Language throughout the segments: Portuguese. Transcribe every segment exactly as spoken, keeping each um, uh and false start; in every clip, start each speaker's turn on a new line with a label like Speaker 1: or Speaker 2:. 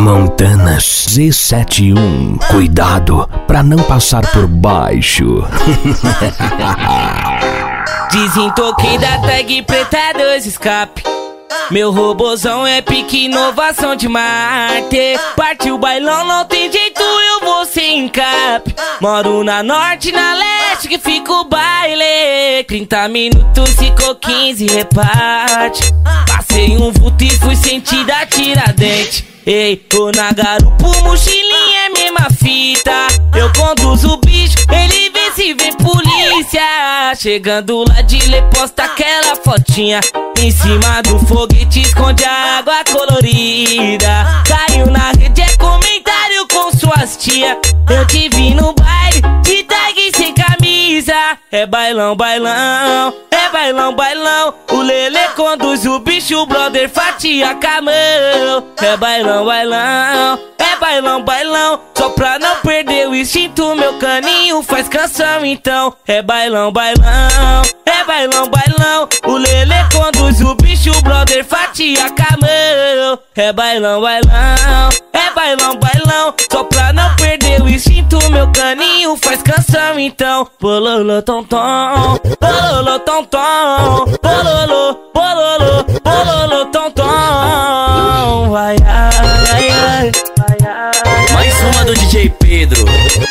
Speaker 1: Montanas Z setenta e um. Cuidado pra não passar por baixo.
Speaker 2: Desentoquei da tag preta dois escape. Meu robozão é pique inovação de Marte. Partiu o bailão, não tem jeito, eu vou sem cap. Moro na norte, na leste, que fica o baile. Trinta minutos, ficou quinze, reparte. Passei um vulto e fui sentir da Tiradentes. Ei, tô na garupa, mochilinha é mesma fita. Eu conduzo o bicho, ele vê se vem polícia. Chegando lá de lê, posta aquela fotinha. Em cima do foguete esconde a água colorida. Caiu na rede, é comentário com suas tia. Eu te vi no baile, de tag sem camisa. É bailão, bailão, é bailão, bailão. O Lelê conduz o bicho, o brother fatia com a mão. É bailão, bailão, é bailão, bailão. Só pra não perder o instinto, meu caninho faz canção então. É bailão, bailão, é bailão, bailão. O Lelê conduz o bicho, o brother fatia com a mão. É bailão, bailão, é bailão, bailão. Só pra não perder o instinto, meu caninho faz canção então. Bololô, tom, tom, bololô, tom, tom. Bololô, bololô, bololô, tom, tom. Vai, ai, ai, ai, vai, ai.
Speaker 3: Mais uma do D J Pedro.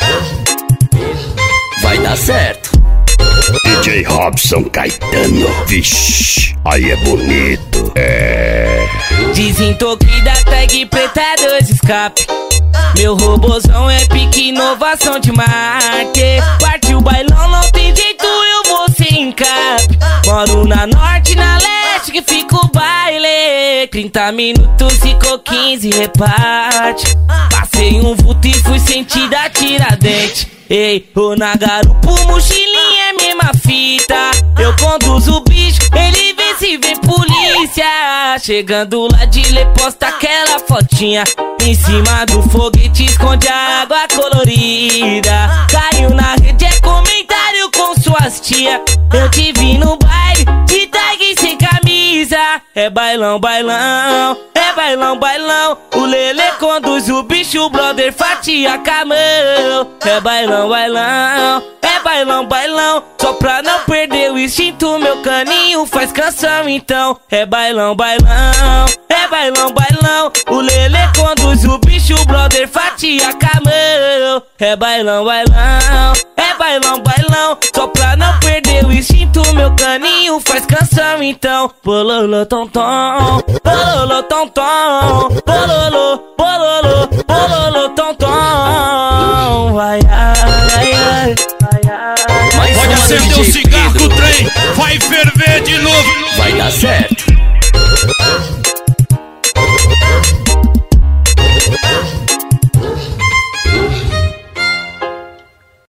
Speaker 3: Vai dar certo.
Speaker 4: D J Robson Caetano. Vixe, aí é bonito. É.
Speaker 2: Desentoquei da tag preta dois escape. Meu robozão é pique inovação de Marte. Partiu o bailão, não tem jeito, eu vou sem cap. Moro na norte, na leste, que fica o baile. Trinta minutos, ficou quinze, reparte. Passei um vulto e fui sentir da Tiradentes. Ei, tô na garupa, mochilinha é mesma fita. Eu conduzo o bicho, ele vê se vem polícia. Chegando lá de lê, posta aquela fotinha. Em cima do foguete esconde a água colorida. Caiu na rede, é comentário com suas tia. Eu te vi no baile, de tag sem camisa. É bailão, bailão, é bailão, bailão. O Lelê conduz o bicho, o brother fatia com a mão. É bailão, bailão, é bailão, bailão. Só pra não perder o instinto, meu caninho faz canção então. É bailão, bailão, é bailão, bailão. O Lelê conduz o bicho, o brother fatia com a mão. É bailão, bailão, é bailão, bailão. Só pra não perder o instinto, meu caninho faz canção então. Bololô, tom, tom, bololô, tom, tom. Bololô, bololô, bololô, tom, tom. Vai, ai, ai, vai, ai.
Speaker 3: Mais
Speaker 5: Pode
Speaker 3: uma do
Speaker 5: acender
Speaker 3: D
Speaker 5: o
Speaker 3: J
Speaker 5: cigarro
Speaker 3: Pedro.
Speaker 5: do trem, vai ferver de novo.
Speaker 3: Vai dar certo.